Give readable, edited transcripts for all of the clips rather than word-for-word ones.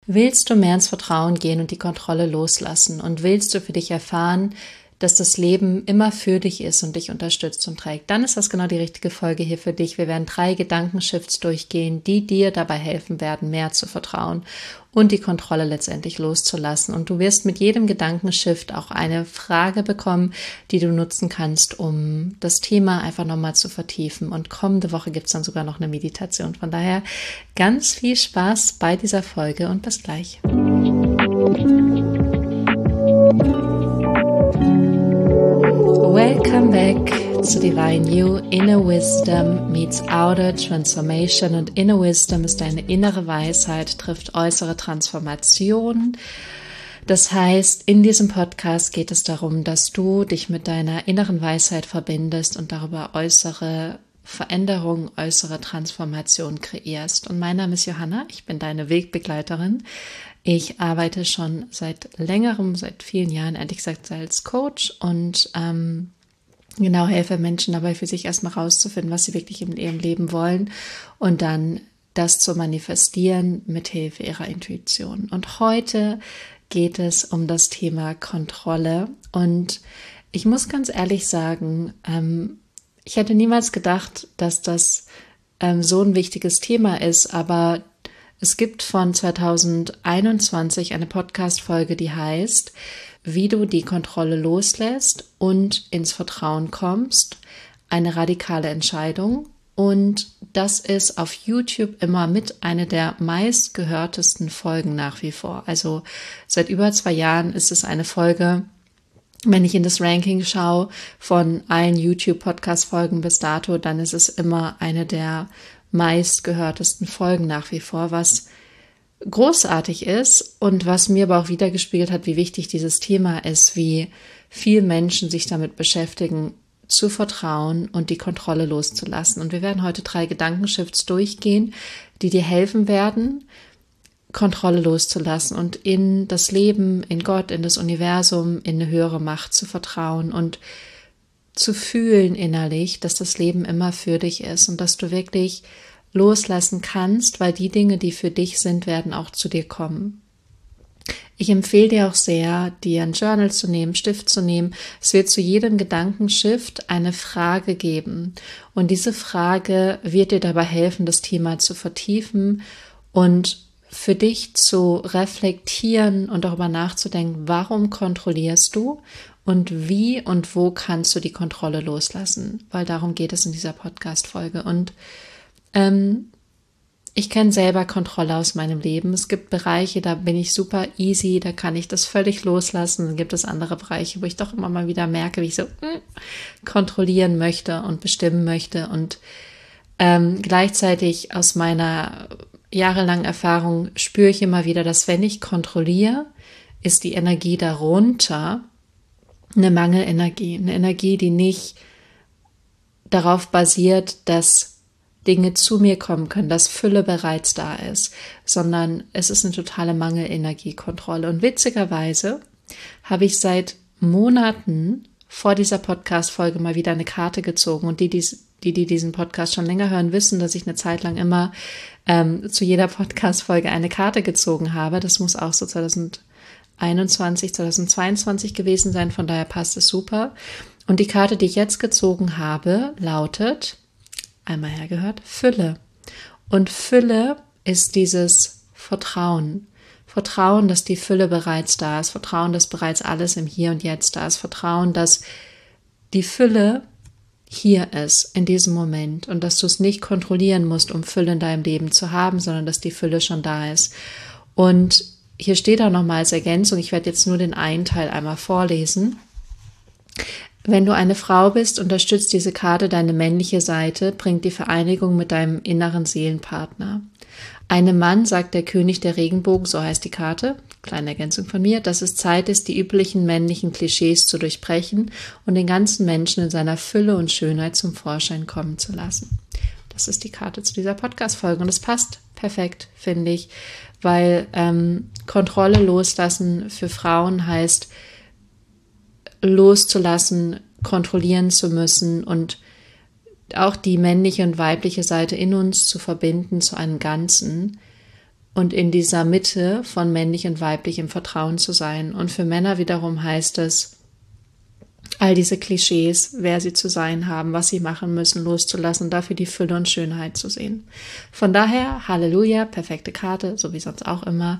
Willst du mehr ins Vertrauen gehen und die Kontrolle loslassen? Und willst du für dich erfahren, dass das Leben immer für dich ist und dich unterstützt und trägt? Dann ist das genau die richtige Folge hier für dich. Wir werden 3 Gedankenshifts durchgehen, die dir dabei helfen werden, mehr zu vertrauen und die Kontrolle letztendlich loszulassen. Und du wirst mit jedem Gedankenshift auch eine Frage bekommen, die du nutzen kannst, um das Thema einfach nochmal zu vertiefen. Und kommende Woche gibt es dann sogar noch eine Meditation. Von daher ganz viel Spaß bei dieser Folge und bis gleich. Welcome back to Divine You. Inner Wisdom meets Outer Transformation. Und Inner Wisdom ist deine innere Weisheit, trifft äußere Transformation. Das heißt, in diesem Podcast geht es darum, dass du dich mit deiner inneren Weisheit verbindest und darüber äußere Veränderung, äußere Transformation kreierst. Und mein Name ist Johanna, ich bin deine Wegbegleiterin. Ich arbeite schon seit längerem, seit vielen Jahren, ehrlich gesagt, als Coach und helfe Menschen dabei, für sich erstmal rauszufinden, was sie wirklich in ihrem Leben wollen und dann das zu manifestieren mit Hilfe ihrer Intuition. Und heute geht es um das Thema Kontrolle. Und ich muss ganz ehrlich sagen, ich hätte niemals gedacht, dass das so ein wichtiges Thema ist, aber es gibt von 2021 eine Podcast-Folge, die heißt, wie du die Kontrolle loslässt und ins Vertrauen kommst, eine radikale Entscheidung. Und das ist auf YouTube immer mit einer der meistgehörtesten Folgen nach wie vor. Also seit über 2 Jahren ist es eine Folge, wenn ich in das Ranking schaue von allen YouTube-Podcast-Folgen bis dato, dann ist es immer eine der meistgehörtesten Folgen nach wie vor, was großartig ist und was mir aber auch wiedergespiegelt hat, wie wichtig dieses Thema ist, wie viel Menschen sich damit beschäftigen, zu vertrauen und die Kontrolle loszulassen. Und wir werden heute 3 Gedankenshifts durchgehen, die dir helfen werden, Kontrolle loszulassen und in das Leben, in Gott, in das Universum, in eine höhere Macht zu vertrauen und zu fühlen innerlich, dass das Leben immer für dich ist und dass du wirklich loslassen kannst, weil die Dinge, die für dich sind, werden auch zu dir kommen. Ich empfehle dir auch sehr, dir ein Journal zu nehmen, Stift zu nehmen. Es wird zu jedem Gedankenshift eine Frage geben und diese Frage wird dir dabei helfen, das Thema zu vertiefen und für dich zu reflektieren und darüber nachzudenken, warum kontrollierst du und wie und wo kannst du die Kontrolle loslassen, weil darum geht es in dieser Podcast-Folge. Und ich kenne selber Kontrolle aus meinem Leben. Es gibt Bereiche, da bin ich super easy, da kann ich das völlig loslassen. Dann gibt es andere Bereiche, wo ich doch immer mal wieder merke, wie ich so kontrollieren möchte und bestimmen möchte. Und gleichzeitig aus meiner jahrelangen Erfahrung spüre ich immer wieder, dass wenn ich kontrolliere, ist die Energie darunter eine Mangelenergie, eine Energie, die nicht darauf basiert, dass Dinge zu mir kommen können, dass Fülle bereits da ist, sondern es ist eine totale Mangelenergiekontrolle. Und witzigerweise habe ich seit Monaten vor dieser Podcast-Folge mal wieder eine Karte gezogen und die diesen Podcast schon länger hören, wissen, dass ich eine Zeit lang immer zu jeder Podcast-Folge eine Karte gezogen habe. Das muss auch so 2021, 2022 gewesen sein, von daher passt es super. Und die Karte, die ich jetzt gezogen habe, lautet, einmal hergehört, Fülle. Und Fülle ist dieses Vertrauen. Vertrauen, dass die Fülle bereits da ist. Vertrauen, dass bereits alles im Hier und Jetzt da ist. Vertrauen, dass die Fülle hier ist, in diesem Moment. Und dass du es nicht kontrollieren musst, um Fülle in deinem Leben zu haben, sondern dass die Fülle schon da ist. Und hier steht auch nochmal als Ergänzung, ich werde jetzt nur den einen Teil einmal vorlesen. Wenn du eine Frau bist, unterstützt diese Karte deine männliche Seite, bringt die Vereinigung mit deinem inneren Seelenpartner. Einem Mann sagt der König der Regenbogen, so heißt die Karte, kleine Ergänzung von mir, dass es Zeit ist, die üblichen männlichen Klischees zu durchbrechen und den ganzen Menschen in seiner Fülle und Schönheit zum Vorschein kommen zu lassen. Das ist die Karte zu dieser Podcast-Folge und es passt perfekt, finde ich, weil Kontrolle loslassen für Frauen heißt, loszulassen, kontrollieren zu müssen und auch die männliche und weibliche Seite in uns zu verbinden zu einem Ganzen und in dieser Mitte von männlich und weiblich im Vertrauen zu sein. Und für Männer wiederum heißt es, all diese Klischees, wer sie zu sein haben, was sie machen müssen, loszulassen, dafür die Fülle und Schönheit zu sehen. Von daher, Halleluja, perfekte Karte, so wie sonst auch immer.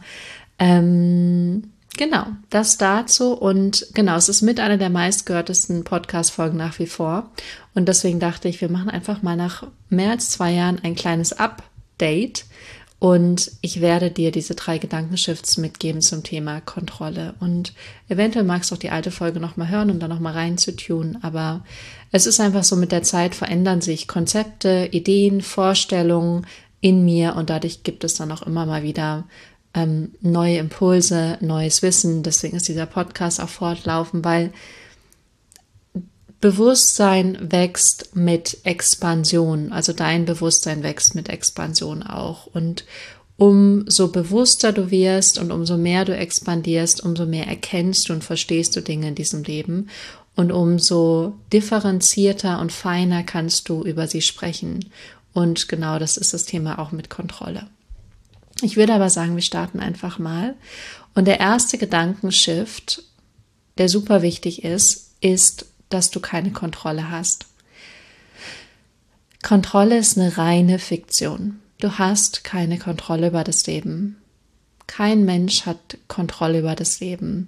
Genau, das dazu. Und genau, es ist mit einer der meistgehörtesten Podcast-Folgen nach wie vor. Und deswegen dachte ich, wir machen einfach mal nach mehr als 2 Jahren ein kleines Update. Und ich werde dir diese 3 Gedankenshifts mitgeben zum Thema Kontrolle. Und eventuell magst du auch die alte Folge nochmal hören, um da nochmal reinzutunen. Aber es ist einfach so, mit der Zeit verändern sich Konzepte, Ideen, Vorstellungen in mir. Und dadurch gibt es dann auch immer mal wieder neue Impulse, neues Wissen. Deswegen ist dieser Podcast auch fortlaufend, weil Bewusstsein wächst mit Expansion, also dein Bewusstsein wächst mit Expansion auch. Und umso bewusster du wirst und umso mehr du expandierst, umso mehr erkennst du und verstehst du Dinge in diesem Leben und umso differenzierter und feiner kannst du über sie sprechen. Und genau das ist das Thema auch mit Kontrolle. Ich würde aber sagen, wir starten einfach mal. Und der erste Gedankenshift, der super wichtig ist, dass du keine Kontrolle hast. Kontrolle ist eine reine Fiktion. Du hast keine Kontrolle über das Leben. Kein Mensch hat Kontrolle über das Leben.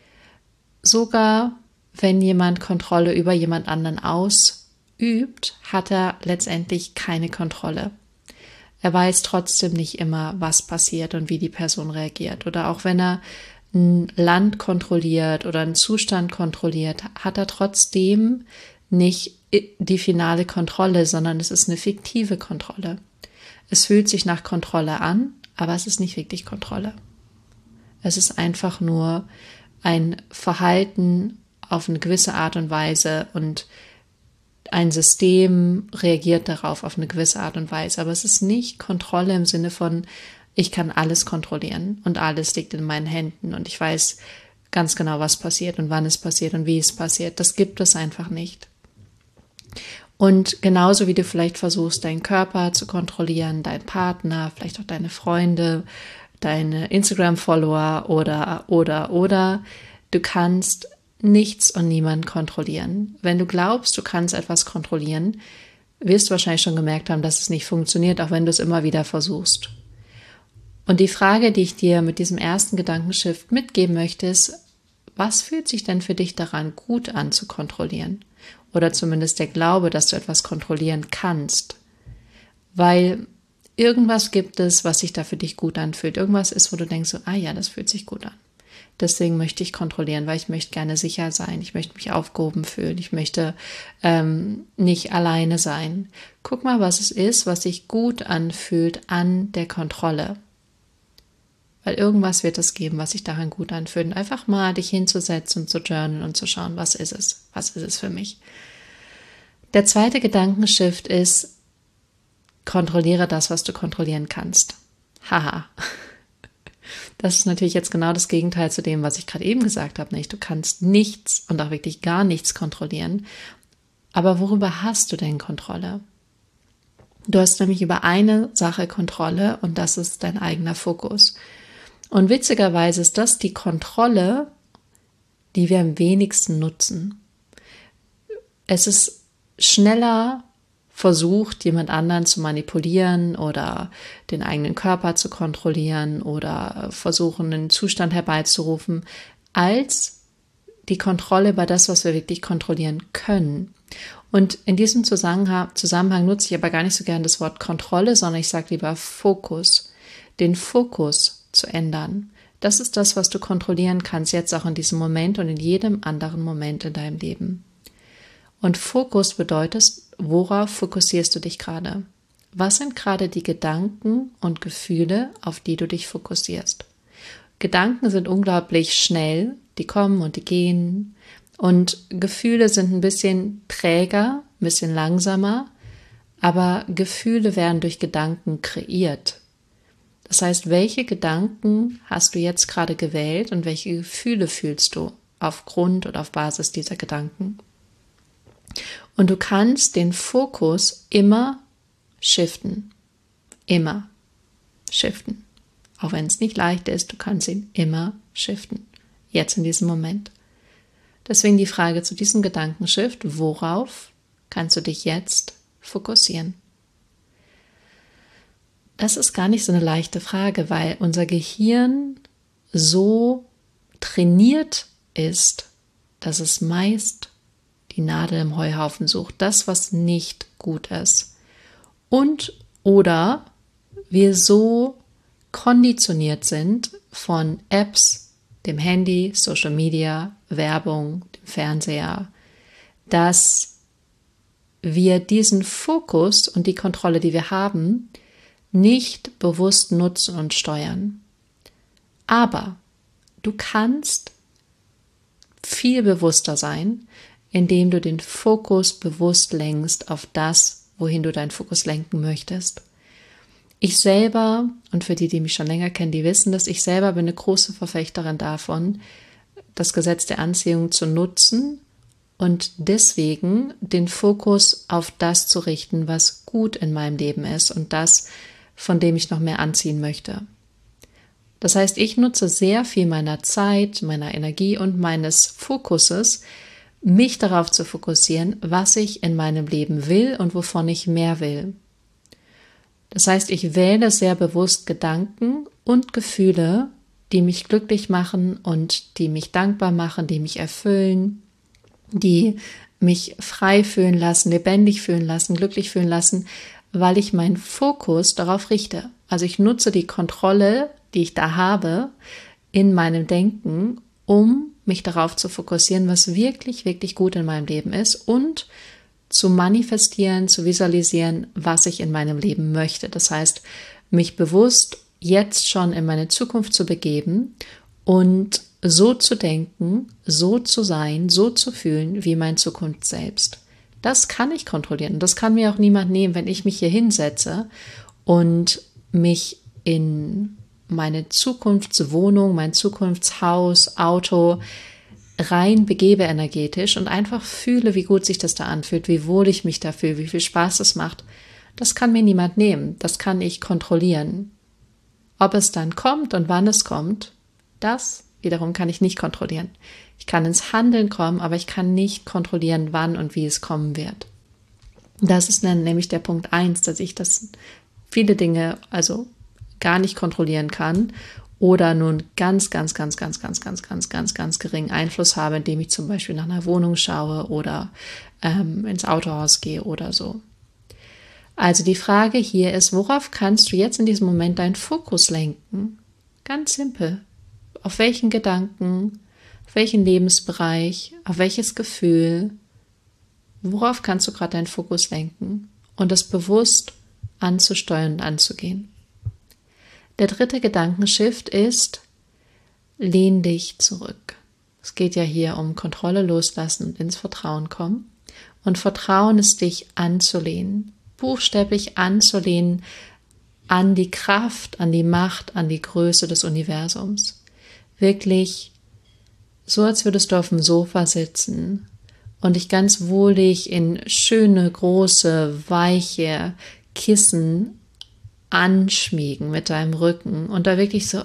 Sogar wenn jemand Kontrolle über jemand anderen ausübt, hat er letztendlich keine Kontrolle. Er weiß trotzdem nicht immer, was passiert und wie die Person reagiert. Oder auch wenn er ein Land kontrolliert oder einen Zustand kontrolliert, hat er trotzdem nicht die finale Kontrolle, sondern es ist eine fiktive Kontrolle. Es fühlt sich nach Kontrolle an, aber es ist nicht wirklich Kontrolle. Es ist einfach nur ein Verhalten auf eine gewisse Art und Weise und ein System reagiert darauf auf eine gewisse Art und Weise, aber es ist nicht Kontrolle im Sinne von, ich kann alles kontrollieren und alles liegt in meinen Händen und ich weiß ganz genau, was passiert und wann es passiert und wie es passiert. Das gibt es einfach nicht. Und genauso wie du vielleicht versuchst, deinen Körper zu kontrollieren, deinen Partner, vielleicht auch deine Freunde, deine Instagram-Follower oder, du kannst nichts und niemanden kontrollieren. Wenn du glaubst, du kannst etwas kontrollieren, wirst du wahrscheinlich schon gemerkt haben, dass es nicht funktioniert, auch wenn du es immer wieder versuchst. Und die Frage, die ich dir mit diesem ersten Gedankenshift mitgeben möchte, ist, was fühlt sich denn für dich daran gut an zu kontrollieren? Oder zumindest der Glaube, dass du etwas kontrollieren kannst. Weil irgendwas gibt es, was sich da für dich gut anfühlt. Irgendwas ist, wo du denkst, so, ah ja, das fühlt sich gut an. Deswegen möchte ich kontrollieren, weil ich möchte gerne sicher sein. Ich möchte mich aufgehoben fühlen. Ich möchte nicht alleine sein. Guck mal, was es ist, was sich gut anfühlt an der Kontrolle. Weil irgendwas wird es geben, was sich daran gut anfühlt. Und einfach mal dich hinzusetzen und zu journalen und zu schauen, was ist es? Was ist es für mich? Der zweite Gedankenshift ist, kontrolliere das, was du kontrollieren kannst. Haha. Das ist natürlich jetzt genau das Gegenteil zu dem, was ich gerade eben gesagt habe. Nicht? Du kannst nichts und auch wirklich gar nichts kontrollieren. Aber worüber hast du denn Kontrolle? Du hast nämlich über eine Sache Kontrolle und das ist dein eigener Fokus. Und witzigerweise ist das die Kontrolle, die wir am wenigsten nutzen. Es ist schneller versucht, jemand anderen zu manipulieren oder den eigenen Körper zu kontrollieren oder versuchen, einen Zustand herbeizurufen, als die Kontrolle über das, was wir wirklich kontrollieren können. Und in diesem Zusammenhang nutze ich aber gar nicht so gern das Wort Kontrolle, sondern ich sage lieber Fokus. Den Fokus zu ändern. Das ist das, was du kontrollieren kannst, jetzt auch in diesem Moment und in jedem anderen Moment in deinem Leben. Und Fokus bedeutet, worauf fokussierst du dich gerade? Was sind gerade die Gedanken und Gefühle, auf die du dich fokussierst? Gedanken sind unglaublich schnell, die kommen und die gehen. Und Gefühle sind ein bisschen träger, ein bisschen langsamer, aber Gefühle werden durch Gedanken kreiert. Das heißt, welche Gedanken hast du jetzt gerade gewählt und welche Gefühle fühlst du aufgrund oder auf Basis dieser Gedanken? Und du kannst den Fokus immer shiften. Auch wenn es nicht leicht ist, du kannst ihn immer shiften. Jetzt in diesem Moment. Deswegen die Frage zu diesem Gedankenshift: Worauf kannst du dich jetzt fokussieren? Das ist gar nicht so eine leichte Frage, weil unser Gehirn so trainiert ist, dass es meist die Nadel im Heuhaufen sucht, das, was nicht gut ist. Und oder wir so konditioniert sind von Apps, dem Handy, Social Media, Werbung, dem Fernseher, dass wir diesen Fokus und die Kontrolle, die wir haben, nicht bewusst nutzen und steuern. Aber du kannst viel bewusster sein, indem du den Fokus bewusst lenkst auf das, wohin du deinen Fokus lenken möchtest. Ich selber, und für die, die mich schon länger kennen, die wissen, dass ich selber bin eine große Verfechterin davon, das Gesetz der Anziehung zu nutzen und deswegen den Fokus auf das zu richten, was gut in meinem Leben ist und das, von dem ich noch mehr anziehen möchte. Das heißt, ich nutze sehr viel meiner Zeit, meiner Energie und meines Fokuses, mich darauf zu fokussieren, was ich in meinem Leben will und wovon ich mehr will. Das heißt, ich wähle sehr bewusst Gedanken und Gefühle, die mich glücklich machen und die mich dankbar machen, die mich erfüllen, die mich frei fühlen lassen, lebendig fühlen lassen, glücklich fühlen lassen, weil ich meinen Fokus darauf richte. Also ich nutze die Kontrolle, die ich da habe, in meinem Denken, um mich darauf zu fokussieren, was wirklich, wirklich gut in meinem Leben ist und zu manifestieren, zu visualisieren, was ich in meinem Leben möchte. Das heißt, mich bewusst jetzt schon in meine Zukunft zu begeben und so zu denken, so zu sein, so zu fühlen wie meine Zukunft selbst. Das kann ich kontrollieren. Das kann mir auch niemand nehmen, wenn ich mich hier hinsetze und mich in meine Zukunftswohnung, mein Zukunftshaus, Auto rein begebe energetisch und einfach fühle, wie gut sich das da anfühlt, wie wohl ich mich da fühle, wie viel Spaß es macht. Das kann mir niemand nehmen. Das kann ich kontrollieren. Ob es dann kommt und wann es kommt, das wiederum kann ich nicht kontrollieren. Ich kann ins Handeln kommen, aber ich kann nicht kontrollieren, wann und wie es kommen wird. Das ist dann nämlich der Punkt 1, dass ich das viele Dinge also gar nicht kontrollieren kann oder nun ganz geringen Einfluss habe, indem ich zum Beispiel nach einer Wohnung schaue oder ins Autohaus gehe oder so. Also die Frage hier ist, worauf kannst du jetzt in diesem Moment deinen Fokus lenken? Ganz simpel. Auf welchen Gedanken, auf welchen Lebensbereich, auf welches Gefühl, worauf kannst du gerade deinen Fokus lenken und das bewusst anzusteuern und anzugehen. Der dritte Gedankenshift ist, lehn dich zurück. Es geht ja hier um Kontrolle loslassen und ins Vertrauen kommen. Und Vertrauen ist, dich anzulehnen, buchstäblich anzulehnen an die Kraft, an die Macht, an die Größe des Universums. Wirklich so, als würdest du auf dem Sofa sitzen und dich ganz wohlig in schöne, große, weiche Kissen anschmiegen mit deinem Rücken und da wirklich so,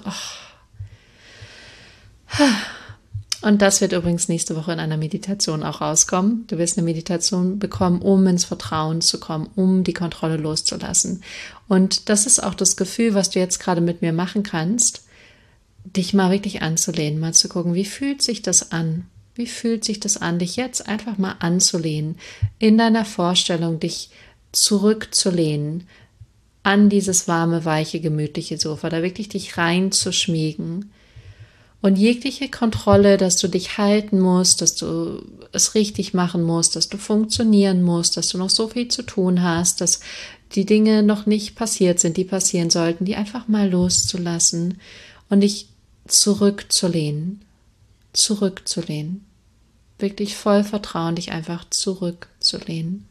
Und das wird übrigens nächste Woche in einer Meditation auch rauskommen. Du wirst eine Meditation bekommen, um ins Vertrauen zu kommen, um die Kontrolle loszulassen. Und das ist auch das Gefühl, was du jetzt gerade mit mir machen kannst, dich mal wirklich anzulehnen, mal zu gucken, wie fühlt sich das an? Wie fühlt sich das an, dich jetzt einfach mal anzulehnen, in deiner Vorstellung dich zurückzulehnen, an dieses warme, weiche, gemütliche Sofa, da wirklich dich reinzuschmiegen und jegliche Kontrolle, dass du dich halten musst, dass du es richtig machen musst, dass du funktionieren musst, dass du noch so viel zu tun hast, dass die Dinge noch nicht passiert sind, die passieren sollten, die einfach mal loszulassen und dich zurückzulehnen, wirklich voll Vertrauen, dich einfach zurückzulehnen.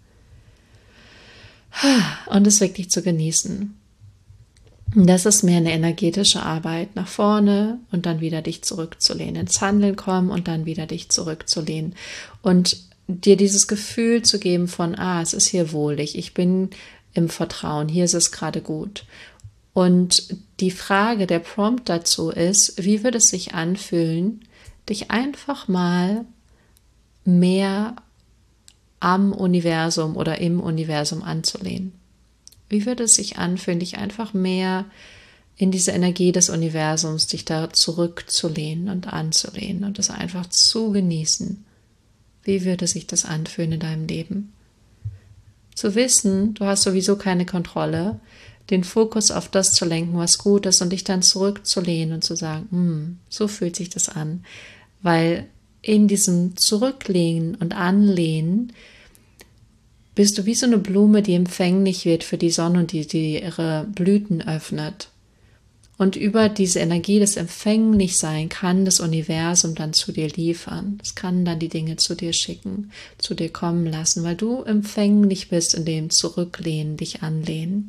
Und es wirklich zu genießen. Das ist mehr eine energetische Arbeit, nach vorne und dann wieder dich zurückzulehnen, ins Handeln kommen und dann wieder dich zurückzulehnen und dir dieses Gefühl zu geben von, es ist hier wohlig, ich bin im Vertrauen, hier ist es gerade gut. Und die Frage, der Prompt dazu ist, wie würde es sich anfühlen, dich einfach mal mehr am Universum oder im Universum anzulehnen? Wie würde es sich anfühlen, dich einfach mehr in diese Energie des Universums, dich da zurückzulehnen und anzulehnen und es einfach zu genießen? Wie würde sich das anfühlen in deinem Leben? Zu wissen, du hast sowieso keine Kontrolle, den Fokus auf das zu lenken, was gut ist und dich dann zurückzulehnen und zu sagen, so fühlt sich das an. Weil in diesem Zurücklehnen und Anlehnen bist du wie so eine Blume, die empfänglich wird für die Sonne und die ihre Blüten öffnet. Und über diese Energie des Empfänglichsein kann das Universum dann zu dir liefern. Es kann dann die Dinge zu dir schicken, zu dir kommen lassen, weil du empfänglich bist in dem Zurücklehnen, dich anlehnen.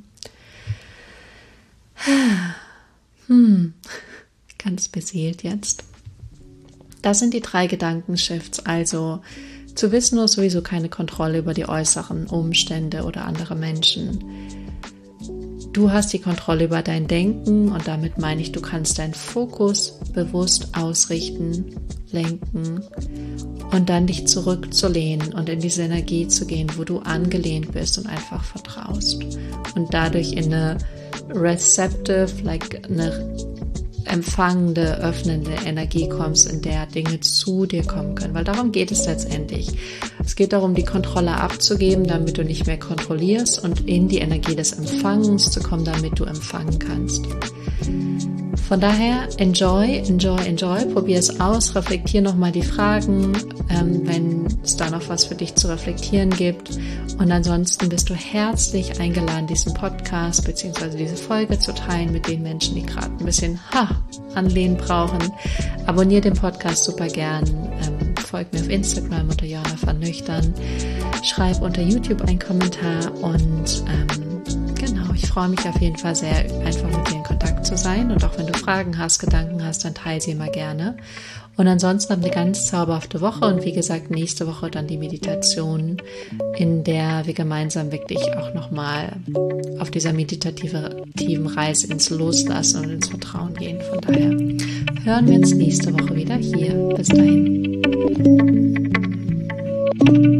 Ganz beseelt jetzt. Das sind die 3 Gedankenshifts, also zu wissen, du hast sowieso keine Kontrolle über die äußeren Umstände oder andere Menschen. Du hast die Kontrolle über dein Denken und damit meine ich, du kannst deinen Fokus bewusst ausrichten, lenken und dann dich zurückzulehnen und in diese Energie zu gehen, wo du angelehnt bist und einfach vertraust und dadurch in eine receptive, eine empfangende, öffnende Energie kommst, in der Dinge zu dir kommen können, weil darum geht es letztendlich. Es geht darum, die Kontrolle abzugeben, damit du nicht mehr kontrollierst und in die Energie des Empfangens zu kommen, damit du empfangen kannst. Von daher, enjoy, probier es aus, reflektier nochmal die Fragen, wenn es da noch was für dich zu reflektieren gibt. Und ansonsten bist du herzlich eingeladen, diesen Podcast bzw. diese Folge zu teilen mit den Menschen, die gerade ein bisschen Anlehnen brauchen. Abonnier den Podcast super gern, folg mir auf Instagram unter Joanna van Nüchtern, schreib unter YouTube einen Kommentar und ich freue mich auf jeden Fall sehr, einfach mit dir in Kontakt zu sein. Und auch wenn du Fragen hast, Gedanken hast, dann teile sie immer gerne. Und ansonsten haben wir eine ganz zauberhafte Woche. Und wie gesagt, nächste Woche dann die Meditation, in der wir gemeinsam wirklich auch nochmal auf dieser meditativen Reise ins Loslassen und ins Vertrauen gehen. Von daher hören wir uns nächste Woche wieder hier. Bis dahin.